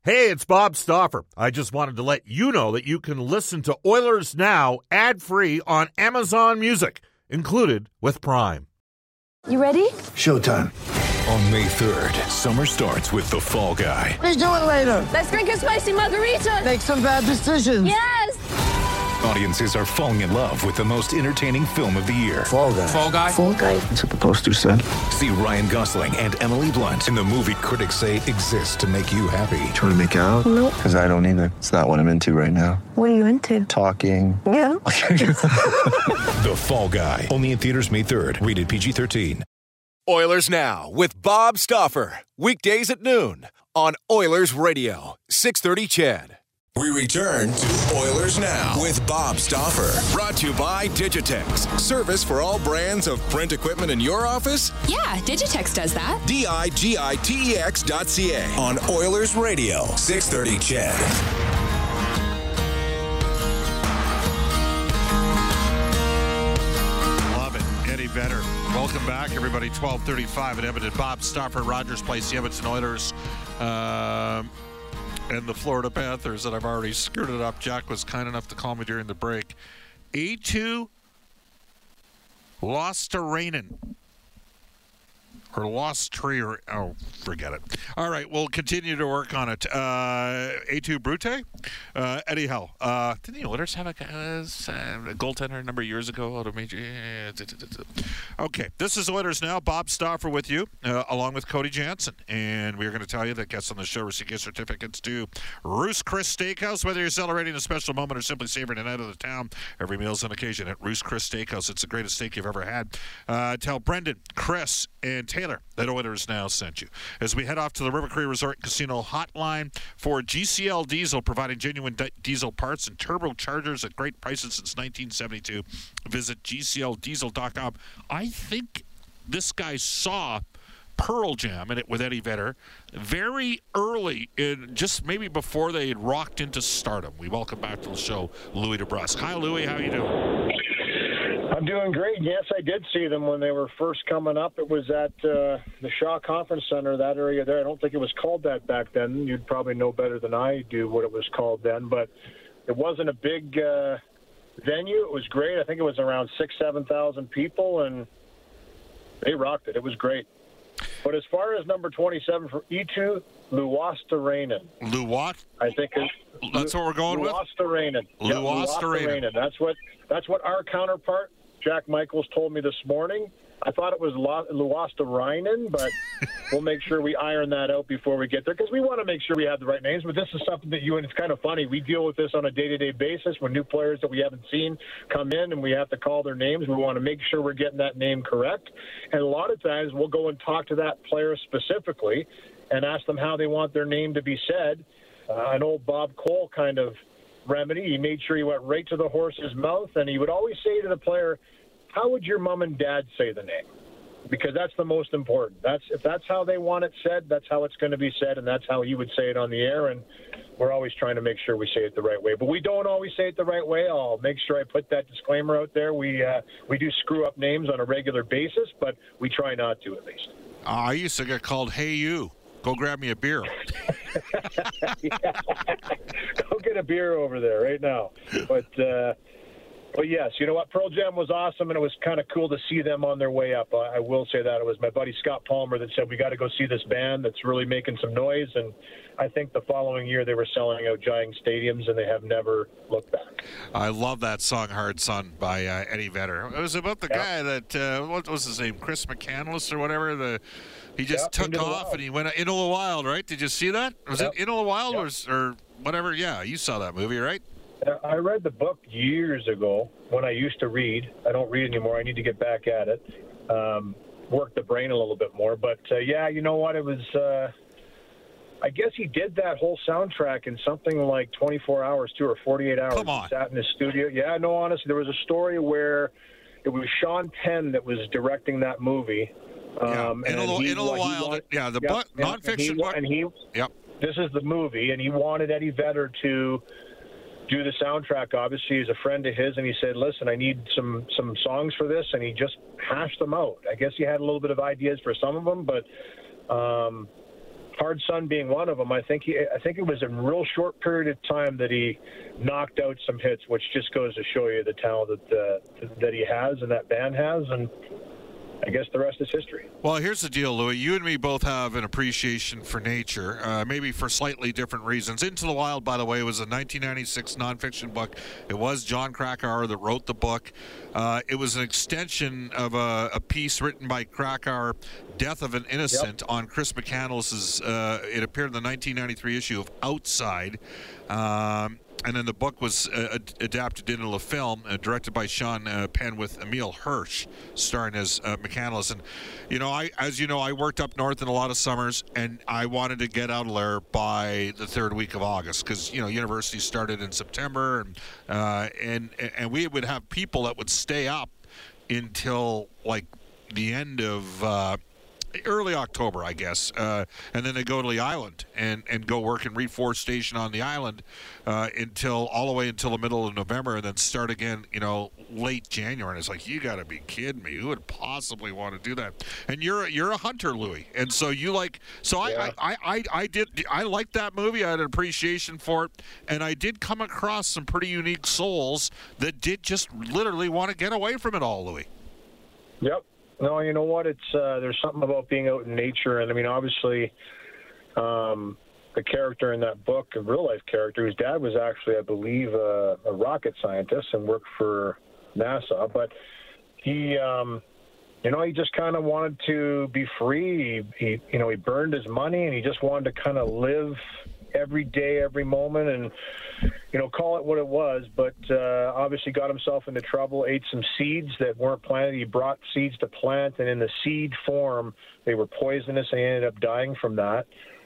Hey, it's Bob Stauffer. I just wanted to let you know that you can listen to Oilers Now ad-free on Amazon Music, included with Prime. You ready? Showtime. On May 3rd, summer starts with The Fall Guy. Let's do it later. Let's drink a spicy margarita. Make some bad decisions. Yes! Audiences are falling in love with the most entertaining film of the year. Fall Guy. Fall Guy? Fall guy. That's what the poster said. See Ryan Gosling and Emily Blunt in the movie critics say exists to make you happy. Trying to make it out? Nope. Because I don't either. It's not what I'm into right now. What are you into? Talking. Yeah. The Fall Guy. Only in theaters May 3rd. Rated PG-13. Oilers Now with Bob Stauffer. Weekdays at noon on Oilers Radio, 630 CHED. We return to Oilers Now with Bob Stauffer. Brought to you by Digitex. Service for all brands of print equipment in your office? Yeah, Digitex does that. digitex.ca. On Oilers Radio, 630 CHED. Love it. Eddie Vedder. Welcome back, everybody. 12:35 at Edmonton. Bob Stauffer, Rogers Place, the Edmonton Oilers, and the Florida Panthers that I've already skirted up. Jack was kind enough to call me during the break. A2 lost to Rainen. Or lost tree, or forget it. All right, we'll continue to work on it. A2 Brute, anyhow, didn't the Oilers have a goaltender a number of years ago out of major? Okay, this is Oilers Now. Bob Stauffer with you, along with Cody Jansen, and we're going to tell you that guests on the show receive gift certificates to Ruth's Chris Steakhouse. Whether you're celebrating a special moment or simply savoring a night of the town, every meal is an occasion at Ruth's Chris Steakhouse. It's the greatest steak you've ever had. Tell Brendan, Chris, and Taylor that Oilers Now sent you. As we head off to the River Cree Resort Casino hotline for GCL Diesel, providing genuine diesel parts and turbochargers at great prices since 1972. Visit GCLDiesel.com. I think this guy saw Pearl Jam in it with Eddie Vedder very early, just maybe before they had rocked into stardom. We welcome back to the show Louis DeBrusque. Hi, Louis. How you doing? I'm doing great. Yes, I did see them when they were first coming up. It was at the Shaw Conference Center, that area there. I don't think it was called that back then. You'd probably know better than I do what it was called then. But it wasn't a big venue. It was great. I think it was around 7,000 people, and they rocked it. It was great. But as far as number 27 for E2, Luosterainen. I think that's what we're going with? Luosterainen. Luosterainen. That's what our counterpart, Jack Michaels, told me this morning. I thought it was Luosterainen, but we'll make sure we iron that out before we get there, because we want to make sure we have the right names. But this is something that and it's kind of funny. We deal with this on a day-to-day basis when new players that we haven't seen come in and we have to call their names. We want to make sure we're getting that name correct. And a lot of times we'll go and talk to that player specifically and ask them how they want their name to be said. An old Bob Cole kind of remedy. He made sure he went right to the horse's mouth, and he would always say to the player, how would your mom and dad say the name? Because that's the most important. If that's how they want it said, that's how it's going to be said, and that's how he would say it on the air, and we're always trying to make sure we say it the right way. But we don't always say it the right way. I'll make sure I put that disclaimer out there. We do screw up names on a regular basis, but we try not to, at least. I used to get called, hey, you. Go grab me a beer. Go get a beer over there right now. But yes, you know what? Pearl Jam was awesome, and it was kind of cool to see them on their way up. I will say that. It was my buddy Scott Palmer that said, we got to go see this band that's really making some noise. And I think the following year they were selling out giant stadiums, and they have never looked back. I love that song, Hard Sun, by Eddie Vedder. It was about the guy that, what was his name, Chris McCandless or whatever, he just took off and he went into the wild, right? Did you see that? Was it Into the Wild or whatever? Yeah, you saw that movie, right? I read the book years ago when I used to read. I don't read anymore. I need to get back at it. Work the brain a little bit more. But, yeah, you know what? It was I guess he did that whole soundtrack in something like 24 hours, too, or 48 hours. Come on. He sat in his studio. Yeah, no, honestly, there was a story where it was Sean Penn that was directing that movie. Into the Wild. Nonfiction book. This is the movie, and he wanted Eddie Vedder to do the soundtrack. Obviously, he's a friend of his, and he said, listen, I need some songs for this, and he just hashed them out. I guess he had a little bit of ideas for some of them, but Hard Sun being one of them. I think it was a real short period of time that he knocked out some hits, which just goes to show you the talent that he has and that band has, and I guess the rest is history. Well, here's the deal, Louis. You and me both have an appreciation for nature, maybe for slightly different reasons. Into the Wild, by the way, was a 1996 nonfiction book. It was John Krakauer that wrote the book. It was an extension of a piece written by Krakauer, Death of an Innocent, on Chris McCandless's. It appeared in the 1993 issue of Outside. And then the book was adapted into a film directed by Sean Penn with Emile Hirsch starring as McCandless. And, I worked up north in a lot of summers, and I wanted to get out of there by the third week of August because, university started in September, and we would have people that would stay up until, like, the end of early October, I guess, and then they go to the island and go work in reforestation on the island all the way until the middle of November, and then start again, late January. And it's like, you got to be kidding me! Who would possibly want to do that? And you're a hunter, Louis, and so you like. So yeah. I liked that movie. I had an appreciation for it, and I did come across some pretty unique souls that did just literally want to get away from it all, Louis. Yep. No, you know what? It's there's something about being out in nature, and I mean, obviously, the character in that book, a real life character, whose dad was actually, I believe, a rocket scientist and worked for NASA, but he, he just kind of wanted to be free. He burned his money, and he just wanted to kind of live every day, every moment, and call it what it was, but obviously got himself into trouble, ate some seeds that weren't planted. He brought seeds to plant, and in the seed form, they were poisonous, and he ended up dying from that.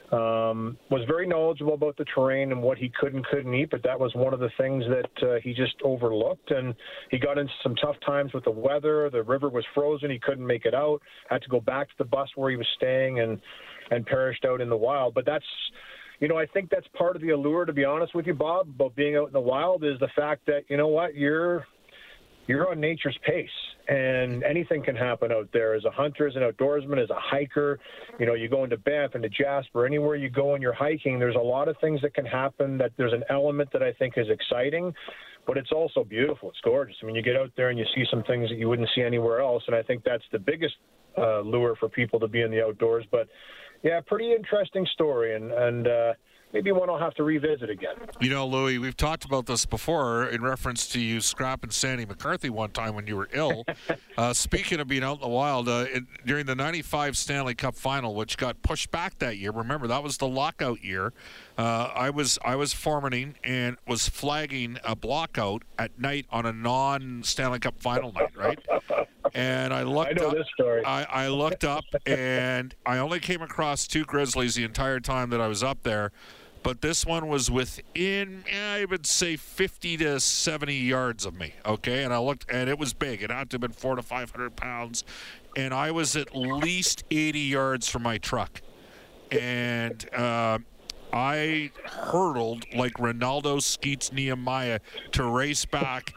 Was very knowledgeable about the terrain and what he could and couldn't eat, but that was one of the things that he just overlooked, and he got into some tough times with the weather. The river was frozen. He couldn't make it out, had to go back to the bus where he was staying, and perished out in the wild. But that's I think that's part of the allure, to be honest with you, Bob, about being out in the wild, is the fact that, you're on nature's pace, and anything can happen out there. As a hunter, as an outdoorsman, as a hiker, you go into Banff, into Jasper, anywhere you go and you're hiking, there's a lot of things that can happen. That there's an element that I think is exciting, but it's also beautiful. It's gorgeous. I mean, you get out there and you see some things that you wouldn't see anywhere else, and I think that's the biggest lure for people to be in the outdoors. But yeah, pretty interesting story, and maybe one I'll have to revisit again. Louis, we've talked about this before in reference to you scrapping Sandy McCarthy one time when you were ill. Speaking of being out in the wild, during the 95 Stanley Cup Final, which got pushed back that year, remember, that was the lockout year, I was foremanning and was flagging a blockout at night on a non-Stanley Cup Final night, right? And I looked up. This story. I looked up, and I only came across 2 grizzlies the entire time that I was up there. But this one was within, I would say, 50 to 70 yards of me, okay? And I looked, and it was big. It had to have been 400 to 500 pounds. And I was at least 80 yards from my truck. And I hurtled like Ronaldo Skeets Nehemiah to race back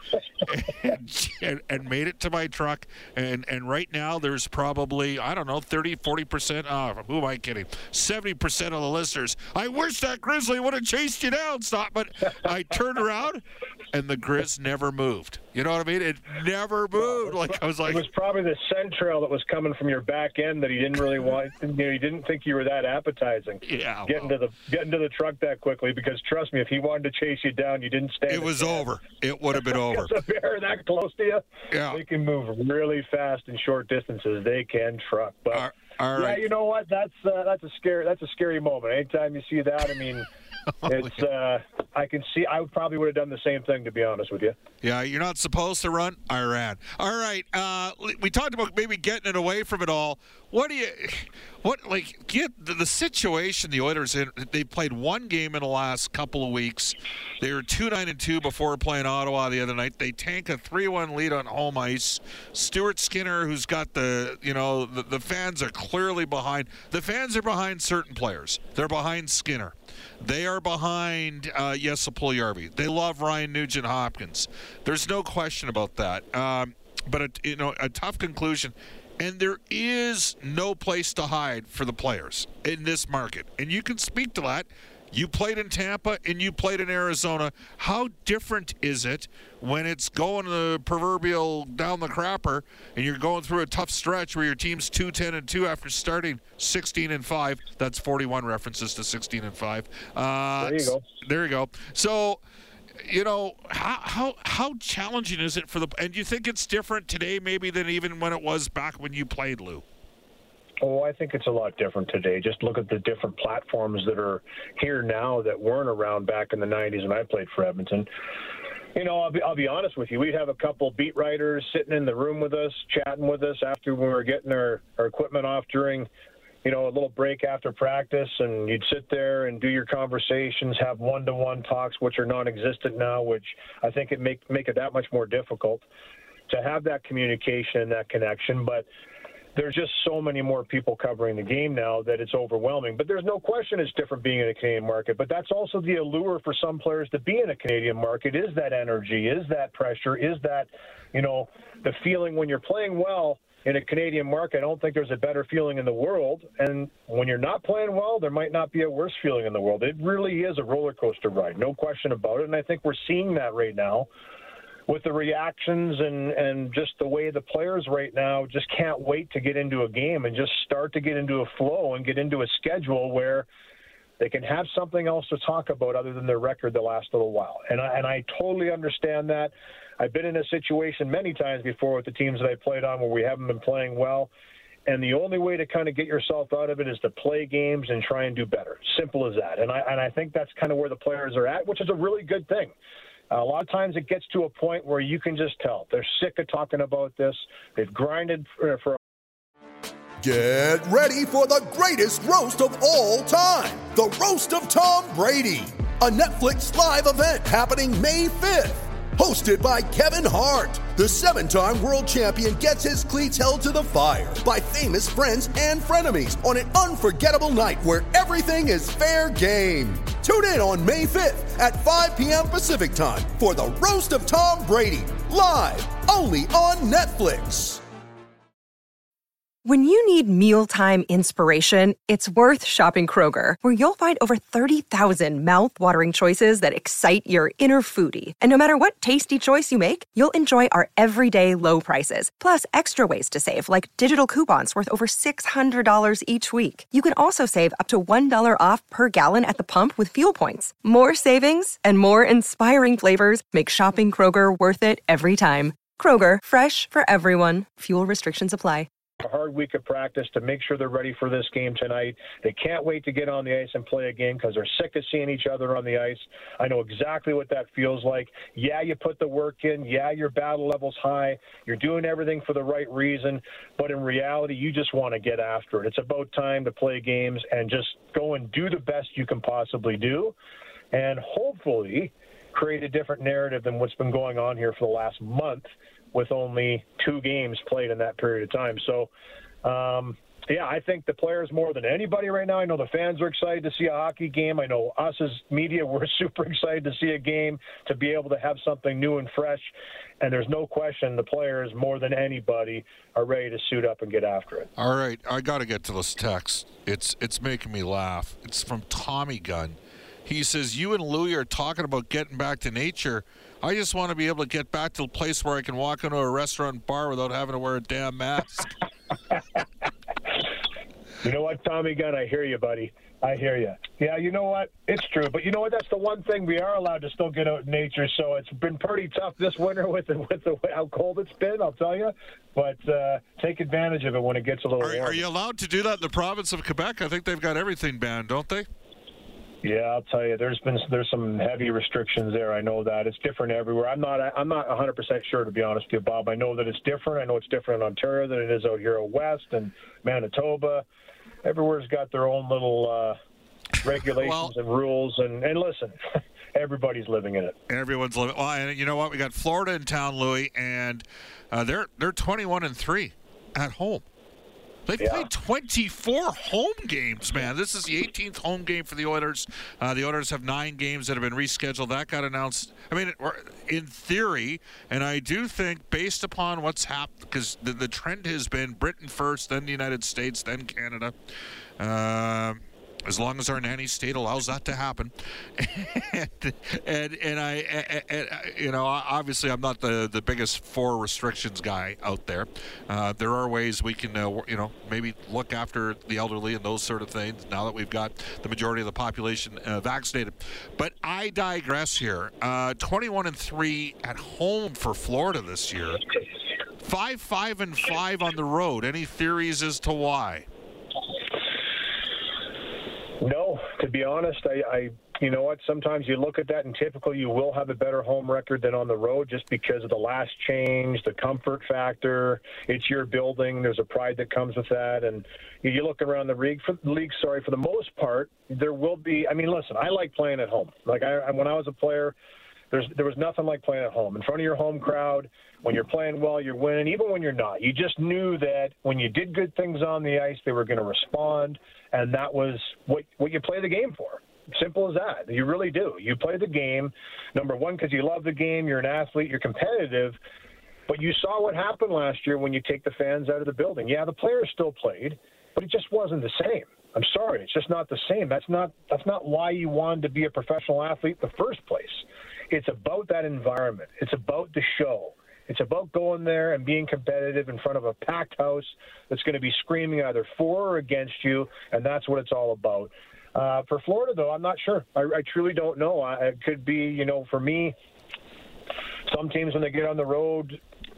and made it to my truck. And right now there's probably, 30, 40%, who am I kidding? 70% of the listeners. I wish that grizzly would have chased you down, stop. But I turned around and the grizz never moved. You know what I mean? It never moved. I was like, it was probably the scent trail that was coming from your back end that he didn't really want. He didn't think you were that appetizing. Yeah, getting to the truck that quickly, because trust me, if he wanted to chase you down, you didn't stand. It was over. It would have been over. A bear that close to you, yeah, they can move really fast in short distances. They can truck, but all right. Yeah, you know what? That's a scary moment. Anytime you see that, I mean. I can see. I probably would have done the same thing, to be honest with you. Yeah, you're not supposed to run. I ran. All right. We talked about maybe getting it away from it all. Get the situation the Oilers in? They played one game in the last couple of weeks. They were 2-9-2 before playing Ottawa the other night. They tank a 3-1 lead on home ice. Stuart Skinner, who's got the fans are clearly behind. The fans are behind certain players. They're behind Skinner. They are behind Jesse Puljujarvi. They love Ryan Nugent-Hopkins. There's no question about that. But a tough conclusion. And there is no place to hide for the players in this market. And you can speak to that. You played in Tampa and you played in Arizona. How different is it when it's going the proverbial down the crapper and you're going through a tough stretch where your team's 2-10-2 after starting 16-5? That's 41 references to 16-5. There you go. There you go. So, how challenging is it for the? And do you think it's different today, maybe, than even when it was back when you played, Lou? Oh, I think it's a lot different today. Just look at the different platforms that are here now that weren't around back in the 90s when I played for Edmonton. I'll be honest with you. We'd have a couple beat writers sitting in the room with us, chatting with us after we were getting our equipment off during, a little break after practice, and you'd sit there and do your conversations, have one-to-one talks, which are non-existent now, which I think it make it that much more difficult to have that communication and that connection. But there's just so many more people covering the game now that it's overwhelming. But there's no question it's different being in a Canadian market. But that's also the allure for some players to be in a Canadian market, is that energy, is that pressure, is that, the feeling when you're playing well in a Canadian market. I don't think there's a better feeling in the world. And when you're not playing well, there might not be a worse feeling in the world. It really is a roller coaster ride, no question about it. And I think we're seeing that right now with the reactions and just the way the players right now just can't wait to get into a game and just start to get into a flow and get into a schedule where they can have something else to talk about other than their record the last little while. And I totally understand that. I've been in a situation many times before with the teams that I played on where we haven't been playing well. And the only way to kind of get yourself out of it is to play games and try and do better. Simple as that. And I think that's kind of where the players are at, which is a really good thing. A lot of times it gets to a point where you can just tell. They're sick of talking about this. They've grinded for Get ready for the greatest roast of all time, the Roast of Tom Brady, a Netflix live event happening May 5th. Hosted by Kevin Hart, the 7-time world champion gets his cleats held to the fire by famous friends and frenemies on an unforgettable night where everything is fair game. Tune in on May 5th at 5 p.m. Pacific time for the Roast of Tom Brady, live only on Netflix. When you need mealtime inspiration, it's worth shopping Kroger, where you'll find over 30,000 mouth-watering choices that excite your inner foodie. And no matter what tasty choice you make, you'll enjoy our everyday low prices, plus extra ways to save, like digital coupons worth over $600 each week. You can also save up to $1 off per gallon at the pump with fuel points. More savings and more inspiring flavors make shopping Kroger worth it every time. Kroger, fresh for everyone. Fuel restrictions apply. A hard week of practice to make sure they're ready for this game tonight. They can't wait to get on the ice and play a game because they're sick of seeing each other on the ice. I know exactly what that feels like. Yeah, you put the work in. Yeah, your battle level's high. You're doing everything for the right reason. But in reality, you just want to get after it. It's about time to play games and just go and do the best you can possibly do. And hopefully create a different narrative than what's been going on here for the last month, with only 2 games played in that period of time. So, I think the players more than anybody right now. I know the fans are excited to see a hockey game. I know us as media, we're super excited to see a game, to be able to have something new and fresh. And there's no question the players more than anybody are ready to suit up and get after it. All right, I got to get to this text. It's making me laugh. It's from Tommy Gunn. He says, you and Louie are talking about getting back to nature. I just want to be able to get back to a place where I can walk into a restaurant bar without having to wear a damn mask. You know what, Tommy Gunn? I hear you, buddy. I hear you. Yeah, you know what? It's true. But you know what? That's the one thing we are allowed to still get out in nature. So it's been pretty tough this winter with how cold it's been, I'll tell you. But take advantage of it when it gets a little warmer. Are you allowed to do that in the province of Quebec? I think they've got everything banned, don't they? Yeah, I'll tell you, there's some heavy restrictions there. I know that it's different everywhere. I'm not 100% sure, to be honest with you, Bob. I know that it's different. I know it's different in Ontario than it is out here out west and Manitoba. Everywhere's got their own little regulations and rules. And listen, everybody's living in it. Everyone's living. Well, and you know what? We got Florida in town, Louie, and they're 21-3 at home. They've played 24 home games, man. This is the 18th home game for the Oilers. The Oilers have 9 games that have been rescheduled. That got announced, I mean, in theory, and I do think based upon what's happened, because the trend has been Britain first, then the United States, then Canada. As long as our nanny state allows that to happen, and I you know, obviously I'm not the biggest for restrictions guy out there. There are ways we can you know, maybe look after the elderly and those sort of things now that we've got the majority of the population vaccinated. But I digress here. 21-3 at home for Florida this year. 5-5-5 on the road. Any theories as to why? No, to be honest, I you know what, sometimes you look at that and typically you will have a better home record than on the road just because of the last change, the comfort factor. It's your building. There's a pride that comes with that. And you look around the league, for the most part, there will be, I mean, listen, I like playing at home. Like when I was a player, there was nothing like playing at home. In front of your home crowd, when you're playing well, you're winning, even when you're not. You just knew that when you did good things on the ice, they were going to respond, and that was what you play the game for. Simple as that. You really do. You play the game, number one, because you love the game, you're an athlete, you're competitive, but you saw what happened last year when you take the fans out of the building. Yeah, the players still played, but it just wasn't the same. I'm sorry, it's just not the same. That's not why you wanted to be a professional athlete in the first place. It's about that environment. It's about the show. It's about going there and being competitive in front of a packed house that's going to be screaming either for or against you, and that's what it's all about. For Florida, though, I'm not sure. I truly don't know. It could be, you know, for me, some teams when they get on the road,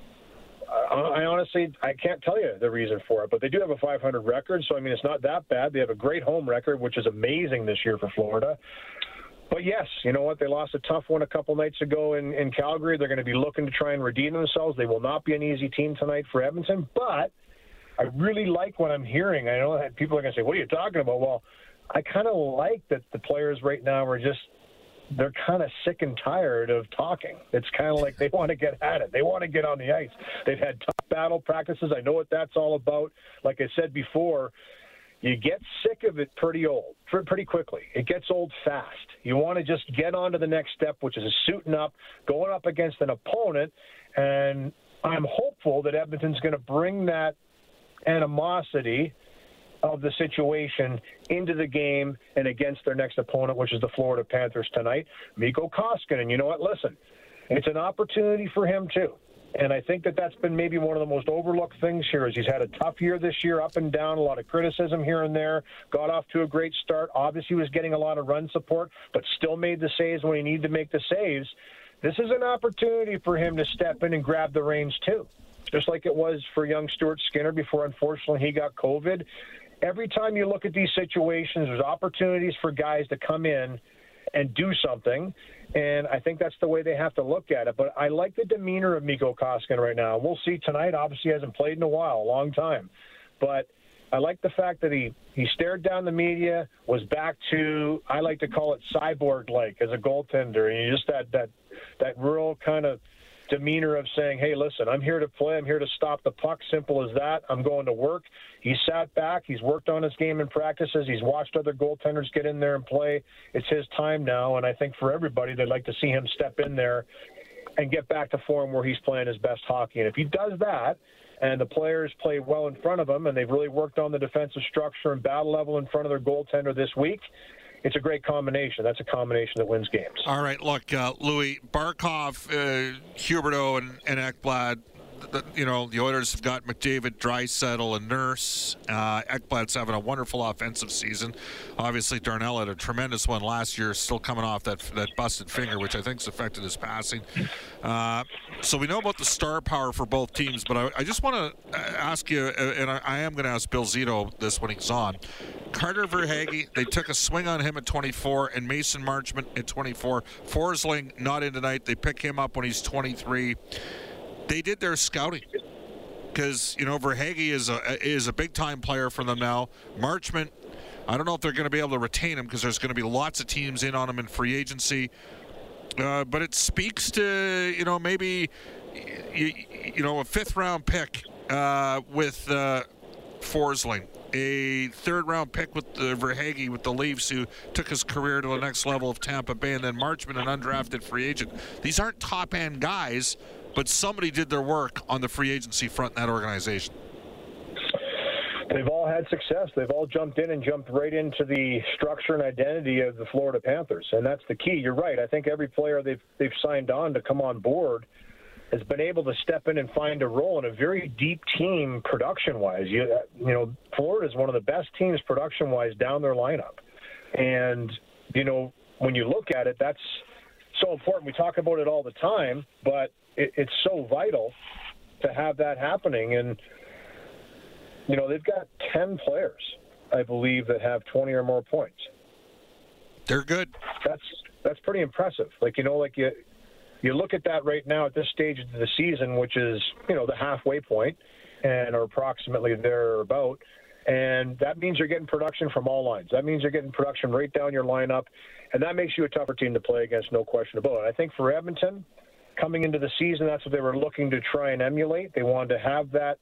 I honestly, I can't tell you the reason for it, but they do have a 500 record, so, I mean, it's not that bad. They have a great home record, which is amazing this year for Florida. But, yes, you know what? They lost a tough one a couple nights ago in Calgary. They're going to be looking to try and redeem themselves. They will not be an easy team tonight for Edmonton, but I really like what I'm hearing. I know that people are going to say, what are you talking about? Well, I kind of like that the players right now are just – they're kind of sick and tired of talking. It's kind of like they want to get at it. They want to get on the ice. They've had tough battle practices. I know what that's all about. Like I said before, you get sick of it pretty quickly. It gets old fast. You want to just get on to the next step, which is suiting up, going up against an opponent, and I'm hopeful that Edmonton's going to bring that animosity of the situation into the game and against their next opponent, which is the Florida Panthers tonight. Mikko Koskinen, you know what? Listen, it's an opportunity for him too. And I think that that's been maybe one of the most overlooked things here is he's had a tough year this year, up and down, a lot of criticism here and there, got off to a great start. Obviously was getting a lot of run support, but still made the saves when he needed to make the saves. This is an opportunity for him to step in and grab the reins too, just like it was for young Stuart Skinner before, unfortunately, he got COVID. Every time you look at these situations, there's opportunities for guys to come in and do something, and I think that's the way they have to look at it. But I like the demeanor of Mikko Koskinen right now. We'll see tonight. Obviously, he hasn't played in a while, a long time. But I like the fact that he stared down the media, was back to, I like to call it cyborg-like as a goaltender. And you just that real kind of demeanor of saying, hey, listen, I'm here to play. I'm here to stop the puck. Simple as that. I'm going to work. He sat back. He's worked on his game in practices. He's watched other goaltenders get in there and play. It's his time now, and I think for everybody, they'd like to see him step in there and get back to form where he's playing his best hockey. And if he does that, and the players play well in front of him, and they've really worked on the defensive structure and battle level in front of their goaltender this week, it's a great combination. That's a combination that wins games. All right, look, Louis, Barkov, Huberdeau, and Ekblad, the Oilers have got McDavid, Draisaitl, and Nurse. Ekblad's having a wonderful offensive season. Obviously, Darnell had a tremendous one last year, still coming off that busted finger, which I think's affected his passing. So we know about the star power for both teams, but I just want to ask you, and I am going to ask Bill Zito this when he's on. Carter Verhaeghe, they took a swing on him at 24, and Mason Marchment at 24. Forsling not in tonight. They pick him up when he's 23. They did their scouting because, Verhaeghe is a big-time player for them now. Marchment, I don't know if they're going to be able to retain him because there's going to be lots of teams in on him in free agency. But it speaks to, maybe, a fifth-round pick with Forsling, a third-round pick with Verhaeghe with the Leafs, who took his career to the next level of Tampa Bay, and then Marchment, an undrafted free agent. These aren't top-end guys, but somebody did their work on the free agency front in that organization. They've all had success. They've all jumped in and jumped right into the structure and identity of the Florida Panthers, and that's the key. You're right. I think every player they've signed on to come on board has been able to step in and find a role in a very deep team production-wise. You know, Florida is one of the best teams production-wise down their lineup, and you know, when you look at it, that's so important. We talk about it all the time, but it's so vital to have that happening. And you know, they've got 10 players, I believe, that have 20 or more points. They're good. That's pretty impressive. Like, you know, like you look at that right now at this stage of the season, which is, you know, the halfway point, and or approximately thereabout, and that means you're getting production from all lines. That means you're getting production right down your lineup, and that makes you a tougher team to play against, no question about it. I think for Edmonton, coming into the season, that's what they were looking to try and emulate. They wanted to have that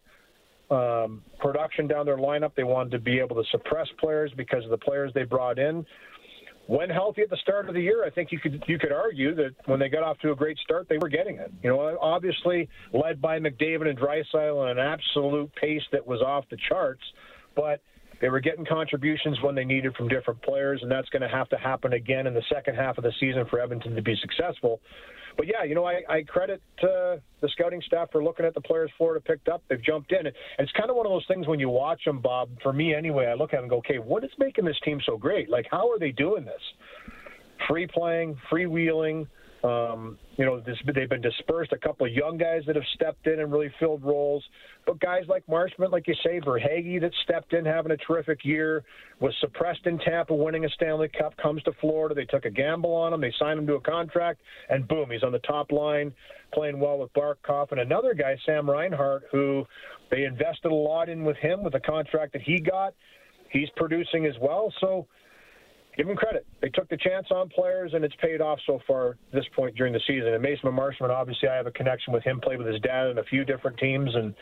production down their lineup. They wanted to be able to suppress players because of the players they brought in. When healthy at the start of the year, I think you could argue that when they got off to a great start, they were getting it. You know, obviously led by McDavid and Draisaitl at an absolute pace that was off the charts, but they were getting contributions when they needed from different players, and that's going to have to happen again in the second half of the season for Edmonton to be successful. But, yeah, you know, I credit the scouting staff for looking at the players Florida picked up. They've jumped in. And it's kind of one of those things when you watch them, Bob, for me anyway, I look at them and go, okay, what is making this team so great? Like, how are they doing this? Free playing, freewheeling. You know, they've been dispersed. A couple of young guys that have stepped in and really filled roles. But guys like Marchment, like you say, Verhaeghe that stepped in having a terrific year, was suppressed in Tampa winning a Stanley Cup, comes to Florida. They took a gamble on him. They signed him to a contract, and boom, he's on the top line playing well with Barkov. And another guy, Sam Reinhart, who they invested a lot in with him with the contract that he got. He's producing as well. So give them credit. They took the chance on players, and it's paid off so far at this point during the season. And Mason Marchment, obviously, I have a connection with him, played with his dad in a few different teams, and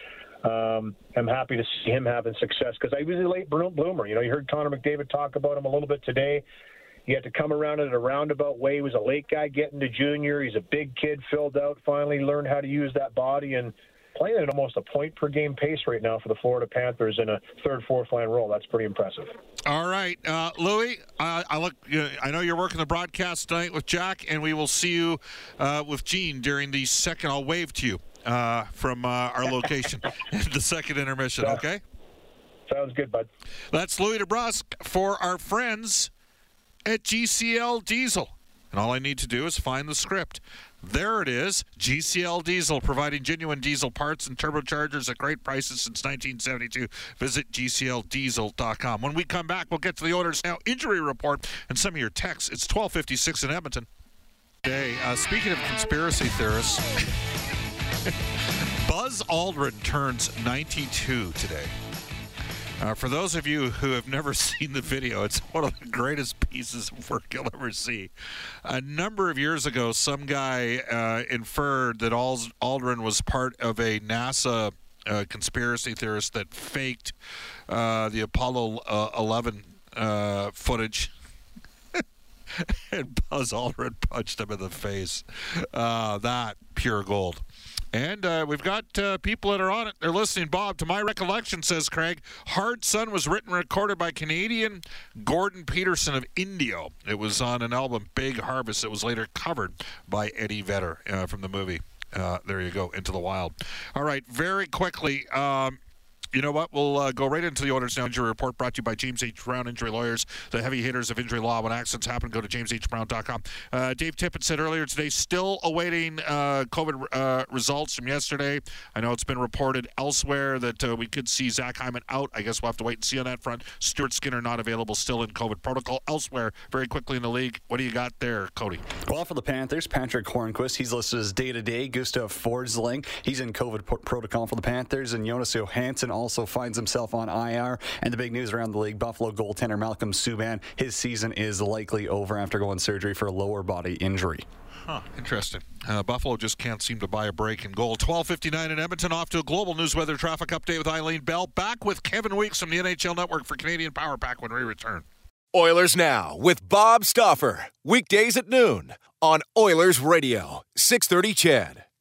I'm happy to see him having success because he was a late bloomer. You know, you heard Connor McDavid talk about him a little bit today. He had to come around in a roundabout way. He was a late guy getting to junior. He's a big kid, filled out, finally learned how to use that body, and playing at almost a point-per-game pace right now for the Florida Panthers in a third, fourth-line role. That's pretty impressive. All right, Louis, I know you're working the broadcast tonight with Jack, and we will see you with Gene during the second. I'll wave to you from our location, the second intermission, okay? Sounds good, bud. That's Louis DeBrusk for our friends at GCL Diesel. And all I need to do is find the script. There it is. GCL Diesel, providing genuine diesel parts and turbochargers at great prices since 1972. Visit GCLDiesel.com. When we come back, we'll get to the Oilers Now injury report and some of your texts. It's 12:56 in Edmonton. Hey, speaking of conspiracy theorists, Buzz Aldrin turns 92 today. For those of you who have never seen the video, it's one of the greatest pieces of work you'll ever see. A number of years ago, some guy inferred that Aldrin was part of a NASA conspiracy theorist that faked the Apollo 11 footage. And Buzz Aldrin punched him in the face. That pure gold. And we've got people that are on it. They're listening. Bob, to my recollection, says Craig, Hard Sun was written and recorded by Canadian Gordon Peterson of Indio. It was on an album, Big Harvest. It was later covered by Eddie Vedder from the movie. There you go, Into the Wild. All right, very quickly. You know what? We'll go right into the Oilers Now injury report brought to you by James H. Brown Injury Lawyers, the heavy hitters of injury law. When accidents happen, go to jameshbrown.com. Dave Tippett said earlier today, still awaiting COVID results from yesterday. I know it's been reported elsewhere that we could see Zach Hyman out. I guess we'll have to wait and see on that front. Stuart Skinner not available, still in COVID protocol. Elsewhere, very quickly in the league, what do you got there, Cody? Well, for the Panthers, Patrick Hornquist, he's listed as day-to-day. Gustav Forsling, he's in COVID protocol for the Panthers. And Jonas Johansson also finds himself on IR. And the big news around the league, Buffalo goaltender Malcolm Subban, his season is likely over after going surgery for a lower body injury. Interesting. Buffalo just can't seem to buy a break in goal. 12:59 in Edmonton. Off to a global news weather traffic update with Eileen Bell. Back with Kevin Weeks from the NHL Network for Canadian Power Pack when we return. Oilers Now with Bob Stauffer. Weekdays at noon on Oilers Radio, 630 CHED.